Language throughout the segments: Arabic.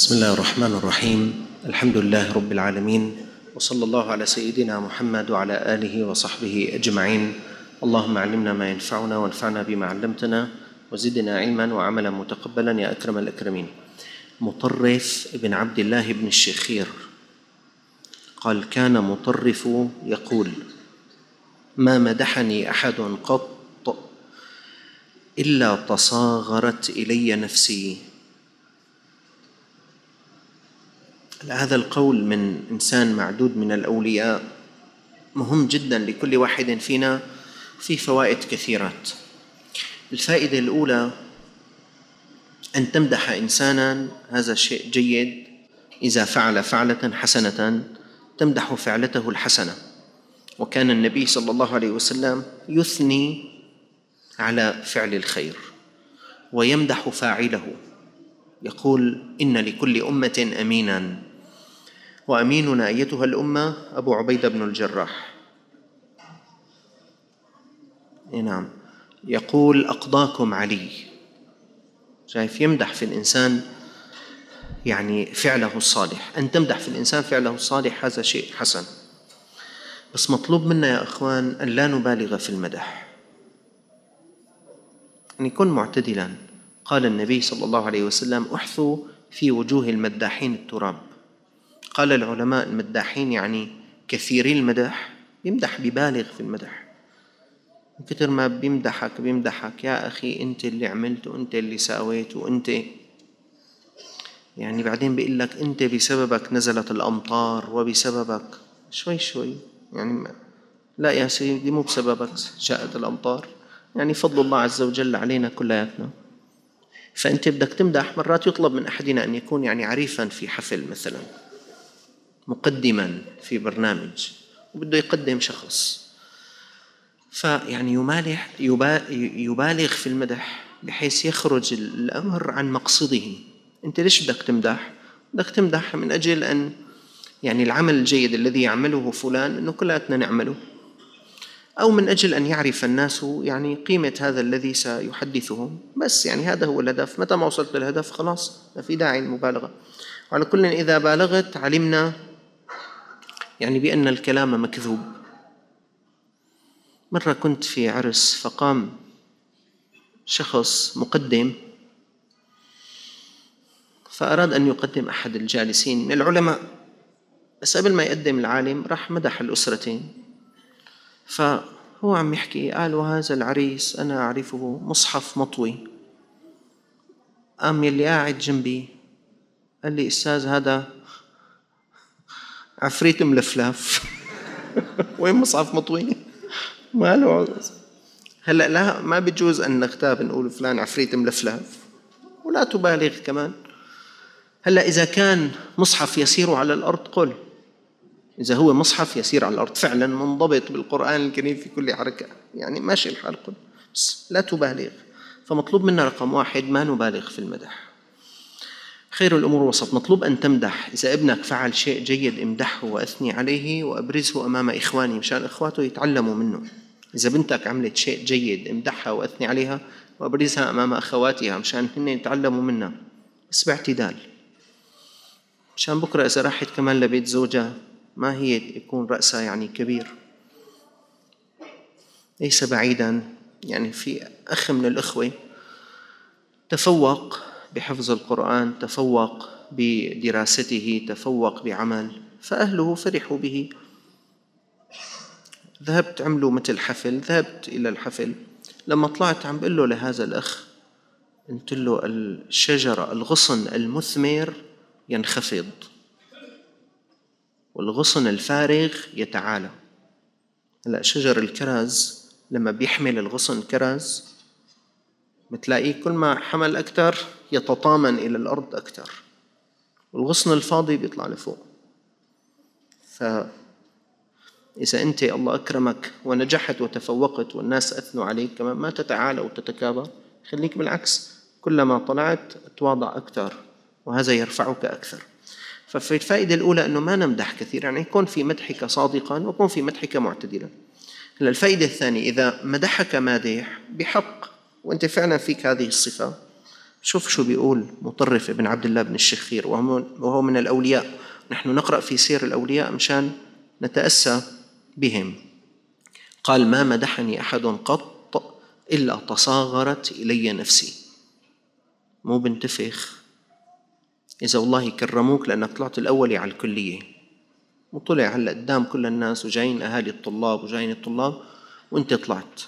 بسم الله الرحمن الرحيم. الحمد لله رب العالمين، وصلى الله على سيدنا محمد وعلى آله وصحبه أجمعين. اللهم علمنا ما ينفعنا وانفعنا بما علمتنا وزدنا علما وعملا متقبلا يا أكرم الأكرمين. مطرف ابن عبد الله بن الشخير قال: كان مطرف يقول: ما مدحني أحد قط إلا تصاغرت إلي نفسي. هذا القول من إنسان معدود من الأولياء مهم جدا لكل واحد فينا، فيه فوائد كثيرات. الفائدة الأولى: أن تمدح إنسانا هذا شيء جيد. إذا فعل فعلة حسنة تمدح فعلته الحسنة، وكان النبي صلى الله عليه وسلم يثني على فعل الخير ويمدح فاعله، يقول: إن لكل أمة أمينا، وأميننا أيتها الأمة أبو عبيدة بن الجراح. نعم، يقول: أقضاكم علي. شايف؟ يمدح في الإنسان يعني فعله الصالح. أن تمدح في الإنسان فعله الصالح هذا شيء حسن، بس مطلوب منا يا أخوان أن لا نبالغ في المدح، أن يكون معتدلا. قال النبي صلى الله عليه وسلم: احثوا في وجوه المداحين التراب. قال العلماء: المداحين يعني كثيري المدح، يمدح ببالغ في المدح، من كثر ما بيمدحك يا أخي أنت اللي عملت وأنت اللي ساويت وأنت، يعني بعدين بيقول لك أنت بسببك نزلت الأمطار وبسببك شوي يعني لا يا سيدي، مو بسببك جاءت الأمطار، يعني فضل الله عز وجل علينا كلياتنا. فأنت بدك تمدح، مرات يطلب من أحدنا أن يكون يعني عريفا في حفل مثلا، مقدما في برنامج وبده يقدم شخص، فيعني يبالغ في المدح بحيث يخرج الأمر عن مقصده. أنت ليش بدك تمدح؟ بدك تمدح من أجل أن يعني العمل الجيد الذي يعمله فلان أنه كلاتنا نعمله، أو من أجل أن يعرف الناس يعني قيمة هذا الذي سيحدثهم. بس يعني هذا هو الهدف. متى ما وصلت للهدف خلاص ما في داعي المبالغة. وعلى كل إذا بالغت علمنا يعني بأن الكلام مكذوب. مرة كنت في عرس، فقام شخص مقدم فأراد أن يقدم أحد الجالسين من العلماء، بس قبل ما يقدم العالم راح مدح الأسرتين. فهو عم يحكي، قال: وهذا العريس أنا أعرفه مصحف مطوي. قام يلي قاعد جنبي قال لي: أستاذ هذا عفريت ملفلف. وين مصحف مطوي؟ ما له. هلأ لا، ما بيجوز أن نغتاب نقول فلان عفريت ملفلف، ولا تبالغ كمان. هلأ إذا كان مصحف يسير على الأرض قل، إذا هو مصحف يسير على الأرض فعلا منضبط بالقرآن الكريم في كل حركة، يعني ماشي الحال قل، بس لا تبالغ. فمطلوب منا رقم واحد ما نبالغ في المدح. خير الأمور وسط. مطلوب أن تمدح. إذا ابنك فعل شيء جيد امدحه وأثني عليه وأبرزه أمام إخوانه مشان إخواته يتعلموا منه. إذا بنتك عملت شيء جيد امدحها وأثني عليها وأبرزها أمام أخواتها مشان هن يتعلموا منها، بس باعتدال، مشان بكرة إذا راحت كمان لبيت زوجها ما هي يكون رأسها يعني كبير. ليس بعيدا يعني في أخ من الأخوة تفوق بحفظ القرآن، تفوق بدراسته، تفوق بعمل، فأهله فرحوا به. ذهبت عملوا مثل حفل، ذهبت إلى الحفل، لما طلعت عم بقول له لهذا الأخ، قلت له: الشجرة الغصن المثمر ينخفض والغصن الفارغ يتعالى. هلأ شجر الكرز لما بيحمل الغصن كرز بتلاقيه كل ما حمل أكثر يتطامن إلى الأرض أكثر، والغصن الفاضي بيطلع لفوق. فإذا أنت الله أكرمك ونجحت وتفوقت والناس أثنوا عليك كمان، ما تتعالى وتتكابر، خليك بالعكس، كلما طلعت تواضع أكثر وهذا يرفعك أكثر. ففي الفائدة الأولى أنه ما نمدح كثير، يعني يكون في مدحك صادقا ويكون في مدحك معتدلا. الفائدة الثانية: إذا مدحك مادح بحق وأنت فعلا فيك هذه الصفة، شوف شو بيقول مطرف ابن عبد الله بن الشخير وهو من الأولياء. نحن نقرأ في سير الأولياء مشان نتأسى بهم. قال: ما مدحني أحد قط إلا تصاغرت إلي نفسي. مو بنتفخ إذا والله كرموك لأنك طلعت الأولي على الكلية وطلع هلا قدام كل الناس وجايين أهالي الطلاب وجايين الطلاب وأنت طلعت،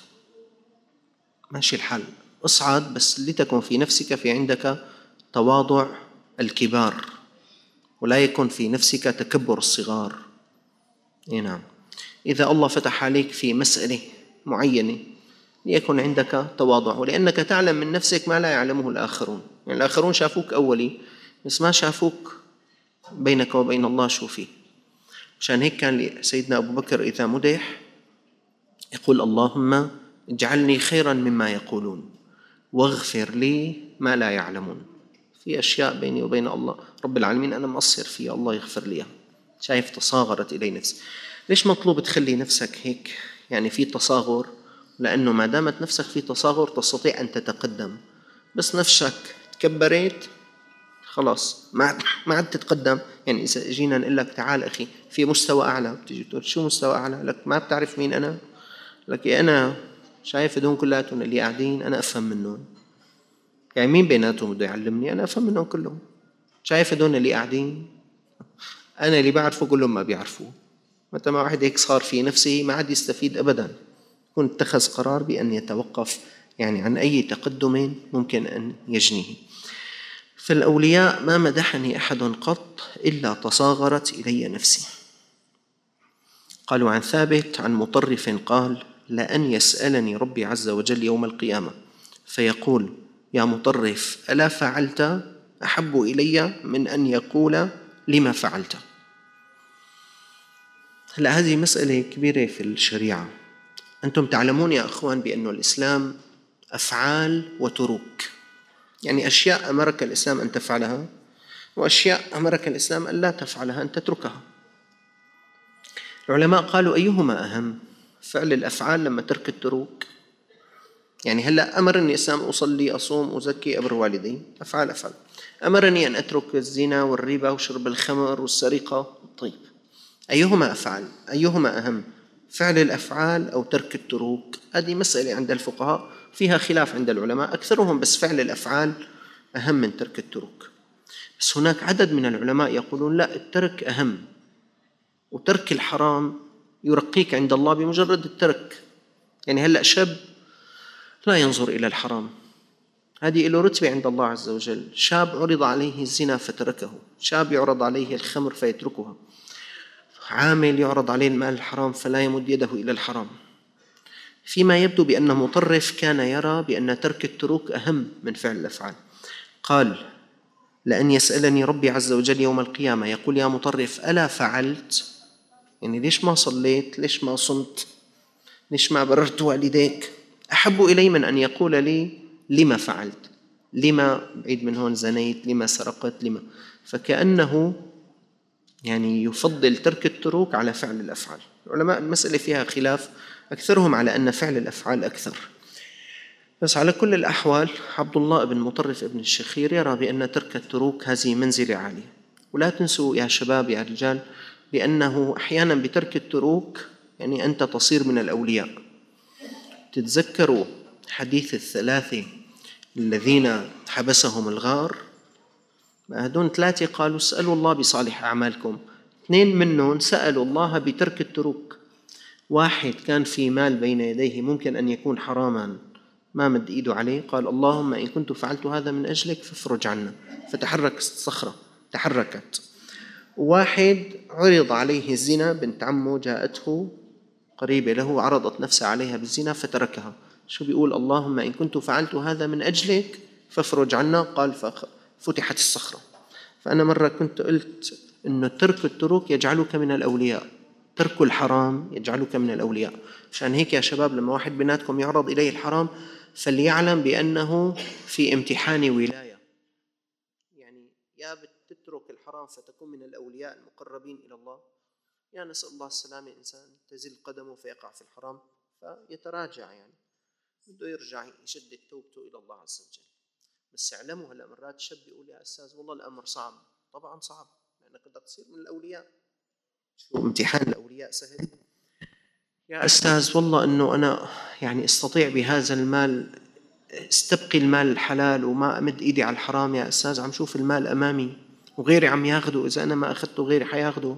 ماشي الحال، اصعد بس لتكن في نفسك في عندك تواضع الكبار ولا يكن في نفسك تكبر الصغار. نعم، إذا الله فتح عليك في مسألة معينة ليكن عندك تواضع، ولأنك تعلم من نفسك ما لا يعلمه الآخرون. يعني الآخرون شافوك أولي بس ما شافوك بينك وبين الله شو فيه. مشان هيك كان سيدنا أبو بكر إذا مدح يقول: اللهم اجعلني خيرا مما يقولون واغفر لي ما لا يعلمون. في أشياء بيني وبين الله رب العالمين أنا مقصر فيها، الله يغفر لي. شايف تصاغرت إلي نفسي. ليش مطلوب تخلي نفسك هيك يعني في تصاغر؟ لأنه ما دامت نفسك في تصاغر تستطيع أن تتقدم، بس نفسك تكبرت خلاص ما عاد تتقدم. يعني إذا جينا نقول لك تعال أخي في مستوى أعلى، بتيجي تقول شو مستوى أعلى؟ لك ما بتعرف مين أنا؟ لك أنا شايف هدول كلاتهم اللي قاعدين أنا أفهم منهم. يعني مين بيناتهم بده يعلمني؟ أنا أفهم منهم كلهم. شايف هدول اللي قاعدين أنا اللي بعرفه كلهم ما بيعرفوه. متى ما واحد هيك صار في نفسه ما عاد يستفيد أبدا، يكون اتخذ قرار بأن يتوقف يعني عن أي تقدم ممكن أن يجنيه. فالأولياء ما مدحني أحد قط إلا تصاغرت إلي نفسي. قالوا عن ثابت عن مطرف قال: لأن يسألني ربي عز وجل يوم القيامة فيقول: يا مطرف ألا فعلت؟ أحب إلي من أن يقول لما فعلت. هلأ هذه مسألة كبيرة في الشريعة. أنتم تعلمون يا أخوان بأن الإسلام أفعال وتروك، يعني أشياء أمرك الإسلام أن تفعلها وأشياء أمرك الإسلام أن لا تفعلها، أن تتركها. العلماء قالوا: أيهما أهم؟ فعل الأفعال لما ترك التروك؟ يعني هلأ أمرني الإسلام أصلي أصوم أزكي أبر والدي، أفعال. أمرني أن أترك الزنا والربا وشرب الخمر والسرقة. طيب أيهما أفعل؟ أيهما أهم؟ فعل الأفعال أو ترك التروك؟ هذه مسألة عند الفقهاء فيها خلاف عند العلماء، أكثرهم بس فعل الأفعال أهم من ترك التروك. بس هناك عدد من العلماء يقولون لا، الترك أهم، وترك الحرام يرقيك عند الله بمجرد الترك. يعني هلأ شاب لا ينظر إلى الحرام، هذه له رتبة عند الله عز وجل. شاب عرض عليه الزنا فتركه، شاب يعرض عليه الخمر فيتركها، عامل يعرض عليه المال الحرام فلا يمد يده إلى الحرام. فيما يبدو بأن مطرف كان يرى بأن ترك التروك أهم من فعل الأفعال. قال: لأن يسألني ربي عز وجل يوم القيامة يقول: يا مطرف ألا فعلت؟ يعني ليش ما صليت؟ ليش ما صمت؟ ليش ما بررت والديك؟ أحب إلي من أن يقول لي لما فعلت، لما بعيد من هون زنيت، لما سرقت، لما. فكأنه يعني يفضل ترك التروك على فعل الأفعال. العلماء المسألة فيها خلاف، أكثرهم على أن فعل الأفعال أكثر. بس على كل الأحوال عبد الله بن مطرف ابن الشخير يرى بأن ترك التروك هذه منزلة عالية. ولا تنسوا يا شباب يا رجال بأنه أحيانا بترك التروك يعني أنت تصير من الأولياء. تتذكروا حديث الثلاثة الذين حبسهم الغار؟ هدول ثلاثة قالوا: اسألوا الله بصالح أعمالكم. اثنين منهم سألوا الله بترك التروك. واحد كان في مال بين يديه ممكن أن يكون حراما ما مد إيده عليه، قال: اللهم إن كنت فعلت هذا من أجلك فافرج عنا، فتحرك الصخرة تحركت. واحد عرض عليه الزنا، بنت عمه جاءته قريبة له عرضت نفسها عليها بالزنا فتركها. شو بيقول؟ اللهم إن كنت فعلت هذا من أجلك فافرج عنا، قال ففتحت الصخرة. فأنا مرة كنت قلت إنه ترك التروك يجعلك من الأولياء، ترك الحرام يجعلك من الأولياء. عشان هيك يا شباب لما واحد بيناتكم يعرض إليه الحرام فليعلم بأنه في امتحان ولاية. يعني يا بتترك الحرام فتكون من الأولياء المقربين إلى الله، يا نسأل الله السلامة إنسان تزل قدمه فيقع في الحرام فيتراجع، يعني بده يرجع يشدد توبته إلى الله عز وجل. بس اعلموا هلا مرات شاب يقول يا أستاذ والله الأمر صعب. طبعا صعب لأنك بدك تصير من الأولياء. شو امتحان الأولياء سهل؟ يا أستاذ والله أنه أنا يعني استطيع بهذا المال استبقي المال الحلال وما أمد إيدي على الحرام. يا أستاذ عم شوف المال أمامي وغيري عم ياخده، إذا أنا ما أخذته غيري حياخده.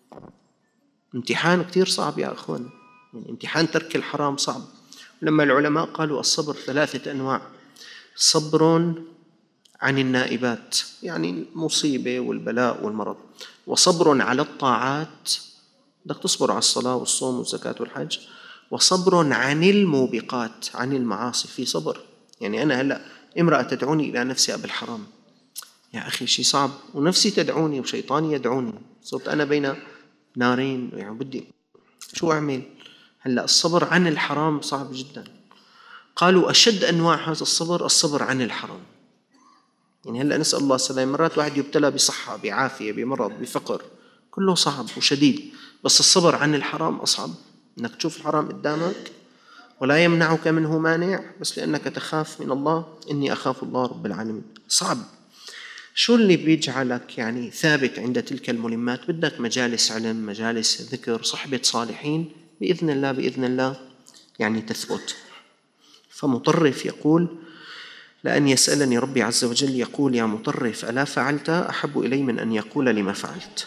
امتحان كتير صعب يا أخوان، يعني امتحان ترك الحرام صعب. لما العلماء قالوا الصبر 3 أنواع: صبر عن النائبات يعني المصيبة والبلاء والمرض، وصبر على الطاعات بدك تصبر على الصلاة والصوم والزكاة والحج، وصبر عن الموبقات عن المعاصي. في صبر يعني أنا هلأ امرأة تدعوني إلى نفسها بالحرام، يا أخي شيء صعب، ونفسي تدعوني وشيطاني يدعوني، صرت أنا بين نارين يعني بدي شو أعمل؟ هلأ الصبر عن الحرام صعب جدا. قالوا أشد أنواع هذا الصبر الصبر عن الحرام. يعني هلأ نسأل الله السلامة، مرات واحد يبتلى بصحة بعافية بمرض بفقر، كله صعب وشديد، بس الصبر عن الحرام أصعب. أنك تشوف الحرام قدامك ولا يمنعك منه مانع، بس لأنك تخاف من الله. إني أخاف الله رب العالمين. صعب. شو اللي بيجعلك يعني ثابت عند تلك الملمات؟ بدك مجالس علم، مجالس ذكر، صحبة صالحين، بإذن الله بإذن الله يعني تثبت. فمطرف يقول: لأن يسألني ربي عز وجل يقول يا مطرف ألا فعلت أحب إلي من أن يقول لما فعلت.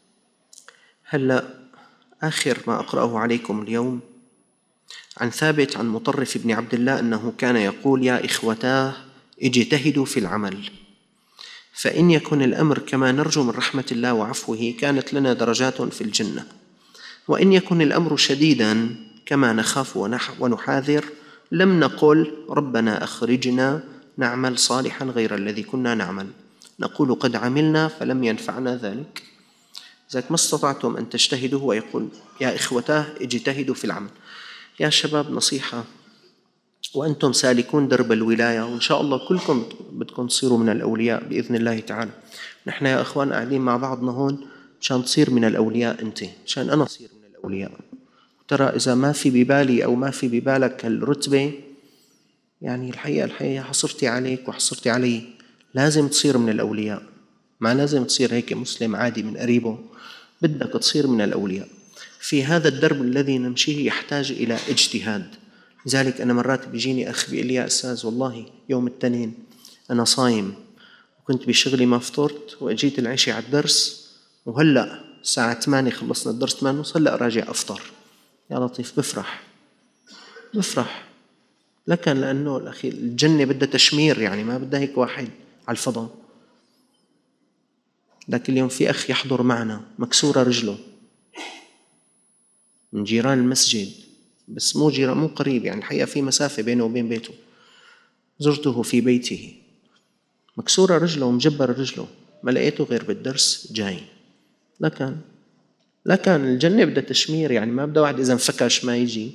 هلأ آخر ما أقرأه عليكم اليوم عن ثابت عن مطرف بن عبد الله أنه كان يقول: يا إخوتاه اجتهدوا في العمل، فإن يكن الأمر كما نرجو من رحمة الله وعفوه كانت لنا درجات في الجنة، وإن يكن الأمر شديدا كما نخاف ونحاذر لم نقل ربنا أخرجنا نعمل صالحا غير الذي كنا نعمل، نقول قد عملنا فلم ينفعنا ذلك. إذا ما استطعتم أن تجتهدوا، ويقول يا إخوتاه اجتهدوا في العمل. يا شباب نصيحة، وأنتم سالكون درب الولاية، وإن شاء الله كلكم بدكم تصيروا من الأولياء بإذن الله تعالى. نحن يا أخوان قاعدين مع بعضنا هون مشان تصير من الأولياء أنت، مشان أنا أصير من الأولياء. ترى إذا ما في ببالي أو ما في ببالك الرتبة، يعني الحقيقة حصرتي عليك وحصرتي علي. لازم تصير من الأولياء، ما لازم تصير هيك مسلم عادي من قريبه، بدك تصير من الأولياء. في هذا الدرب الذي نمشيه يحتاج إلى اجتهاد. لذلك أنا مرات بيجيني أخ بيقول لي يا أستاذ والله يوم الاثنين أنا صايم وكنت بشغلي ما فطرت وأجيت العشاء على الدرس، وهلأ الساعة 8 خلصنا الدرس 8:30 هلأ راجع أفطر. يا لطيف بفرح لكن لأنه الأخي الجنة بدها تشمير، يعني ما بدها هيك واحد على الفضاء. لكن اليوم في أخ يحضر معنا مكسورة رجله من جيران المسجد، بس مو جيران، مو قريب، يعني الحقيقة في مسافة بينه وبين بيته. زرته في بيته مكسورة رجله ومجبر رجله، ما لقيته غير بالدرس جاي. لكن الجنة بدها تشمير، يعني ما بدها واحد إذا انفكش ما يجي.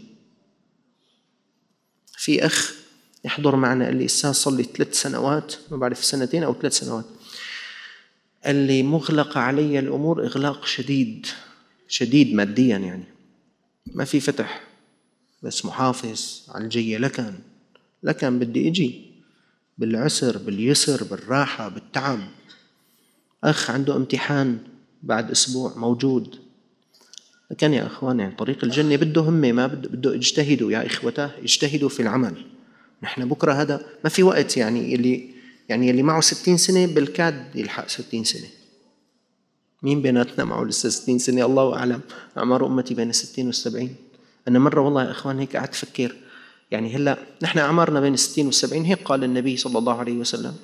في أخ يحضر معنا قال لي أستاذ صار لي 3 سنوات، ما بعرف 2 أو 3 سنوات، قال لي مغلقة علي الأمور إغلاق شديد ماديا، يعني ما في فتح، بس محافظ على الجية. لكن بدي أجي بالعسر باليسر بالراحة بالتعب. أخ عنده امتحان بعد أسبوع موجود. لكن يا أخوان يعني طريق الجنة بده همة، ما بده اجتهدوا يا إخوتاه اجتهدوا في العمل. نحن بكرة هذا ما في وقت، يعني اللي معه 60 سنة بالكاد يلحق 60 سنة. مين بيناتنا معه لسه 60 سنة؟ الله أعلم، أعمار أمتي بين 60 و70. أنا مرة والله يا إخوان هيك قعدت أفكر، يعني هلأ نحن أعمارنا بين 60 و70، هيك قال النبي صلى الله عليه وسلم.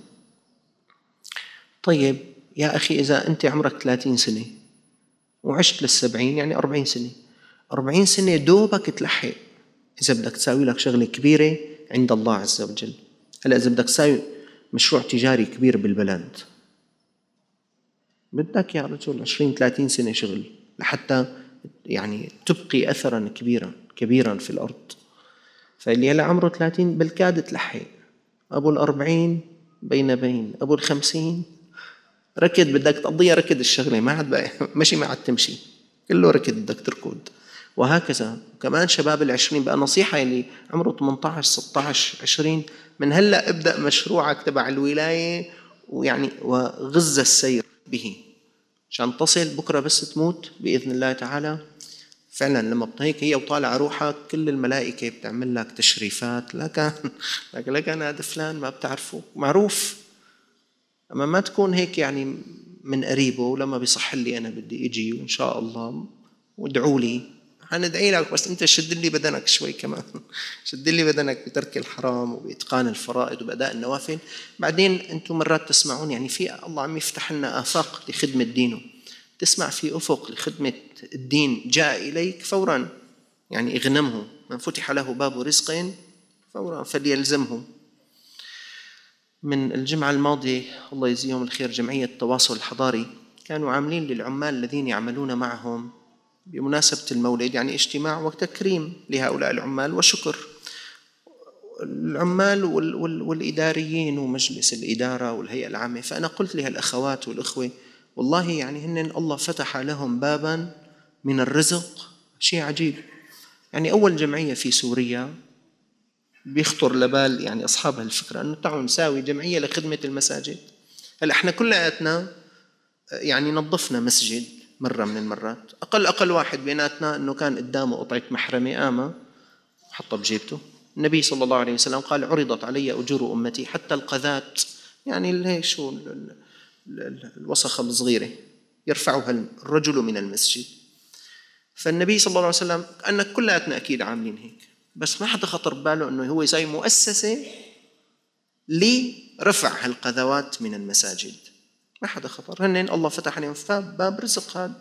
طيب يا أخي إذا أنت عمرك 30 سنة وعشت لل70 يعني 40 سنة، 40 سنة دوبك تلحق إذا بدك تساوي لك شغلة كبيرة عند الله عز وجل. هلأ إذا بدك تساوي مشروع تجاري كبير بالبلد بدك يا رجل 20-30 سنة شغل لحتى يعني تبقي أثرا كبيرا في الأرض. فاللي هلأ عمره 30 بالكاد تلحق، أبو 40 بين أبو 50 ركض، بدك تقضيها ركض الشغلة، ما عاد بقى مشي ما عاد تمشي، كله ركض بدك تركض. وهكذا. كمان شباب العشرين بقى نصيحة اللي عمره 18 16 20 من هلأ ابدأ مشروعك تبع الولاية، ويعني وغز السير به عشان تصل بكرة بس تموت بإذن الله تعالى. فعلا لما بتهيك هي وطالع روحك كل الملائكة بتعمل لك تشريفات، لكن هذا فلان ما بتعرفه معروف. أما ما تكون هيك يعني من قريبه، ولما بيصح لي أنا بدي إجي وإن شاء الله وادعوا لي هندعي لك، بس أنت شد لي بدنك شوي كمان شد لي بدنك بترك الحرام وبإتقان الفرائض وبأداء النوافل. بعدين أنتم مرات تسمعون يعني في الله عم يفتح لنا آفاق لخدمة دينه، تسمع في أفق لخدمة الدين جاء إليك فورا، يعني اغنمه، من فتح له باب رزق فورا فليلزمه. من الجمعة الماضية الله يجزيهم الخير جمعية التواصل الحضاري كانوا عاملين للعمال الذين يعملون معهم بمناسبة المولد يعني اجتماع وتكريم لهؤلاء العمال وشكر العمال والإداريين ومجلس الإدارة والهيئة العامة. فأنا قلت لها الأخوات والأخوة والله يعني هن الله فتح لهم بابا من الرزق شيء عجيب. يعني أول جمعية في سوريا بيخطر لبال يعني أصحاب هالفكرة أنه تعالوا نساوي جمعية لخدمة المساجد. هلا احنا كلياتنا يعني نظفنا مسجد مرة من المرات، أقل واحد بيناتنا أنه كان قدامه قطعة محرمة قامة حطها بجيبته. النبي صلى الله عليه وسلم قال عرضت علي أجور أمتي حتى القذات، يعني اللي شو الوسخة الصغيرة يرفعها الرجل من المسجد. فالنبي صلى الله عليه وسلم أن كلياتنا أكيد عاملين هيك، بس ما حدا خطر بباله أنه هو يسوي مؤسسة لرفع هالقذوات من المساجد، ما حدا خطر. هن الله فتح عليهم باب رزق هذا.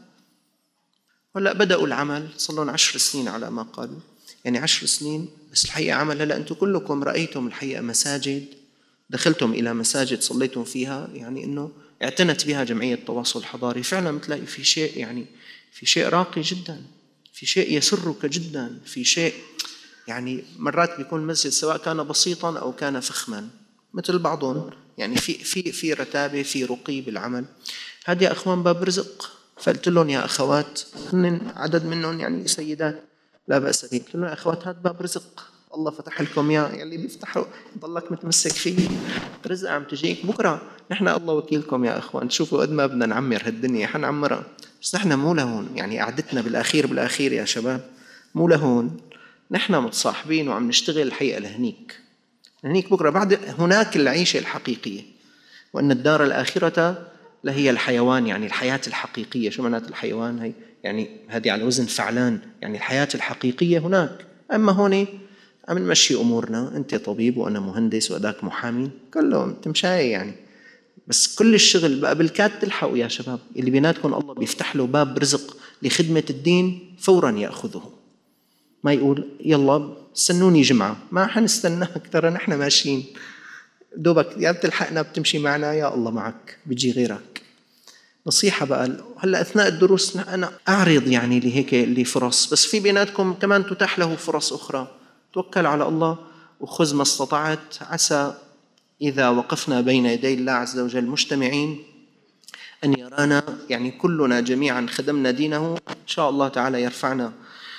هلا بدأوا العمل صار لهم 10 سنين على ما قالوا، يعني 10 سنين بس الحقيقة عمل. هلا أنتم كلكم رأيتم الحقيقة مساجد، دخلتم إلى مساجد صليتم فيها، يعني إنه اعتنت بها جمعية التواصل الحضاري. فعلا بتلاقي في شيء يعني في شيء راقي جدا، في شيء يسرك جدا، في شيء يعني مرات بيكون المسجد سواء كان بسيطا أو كان فخما مثل بعضهم، يعني في رتابة في رقي بالعمل. هذا يا أخوان باب رزق. فقلت لهم يا أخوات، هن عدد منهم يعني سيدات لا بأس به، قلت لهم يا أخوات هذا باب رزق الله فتح لكم إياه، يعني بيفتحوا ضلك متمسك فيه رزق عم تجيك بكرة. نحن الله وكيلكم يا أخوان، شوفوا قد ما بدنا نعمر هالدنيا حنعمرها، بس نحن مو لهون، يعني قعدتنا بالأخير يا شباب مو لهون. نحن متصاحبين وعم نشتغل الحقيقة لهنيك بكرة، بعد هناك العيشة الحقيقية، وأن الدار الآخرة لهي الحيوان، يعني الحياة الحقيقية. شو معنات الحيوان هي؟ يعني هذه على وزن فعلان، يعني الحياة الحقيقية هناك. أما هون عم نمشي أمورنا، أنت طبيب وأنا مهندس وأداك محامي كلهم تمشاي يعني، بس كل الشغل بقى بالكاد تلحقوا يا شباب. اللي بيناتكم الله بيفتح له باب رزق لخدمة الدين فورا يأخذه، ما يقول يلا استنوني جمعة، ما حنستناك ترى نحن ماشيين دوبك، يا بتلحقنا بتمشي معنا يا الله معك بيجي غيرك. نصيحة بقى هلا أثناء الدروس أنا أعرض يعني لهيك لفرص، بس في بيناتكم كمان تتاح له فرص أخرى. توكل على الله وخذ ما استطعت، عسى إذا وقفنا بين يدي الله عز وجل مجتمعين أن يرانا يعني كلنا جميعا خدمنا دينه، إن شاء الله تعالى يرفعنا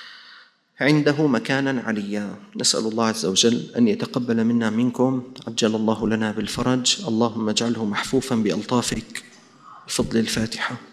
عنده مكانا عليا. نسأل الله عز وجل أن يتقبل منا منكم، عجل الله لنا بالفرج، اللهم اجعله محفوفا بألطافك بفضل الفاتحة.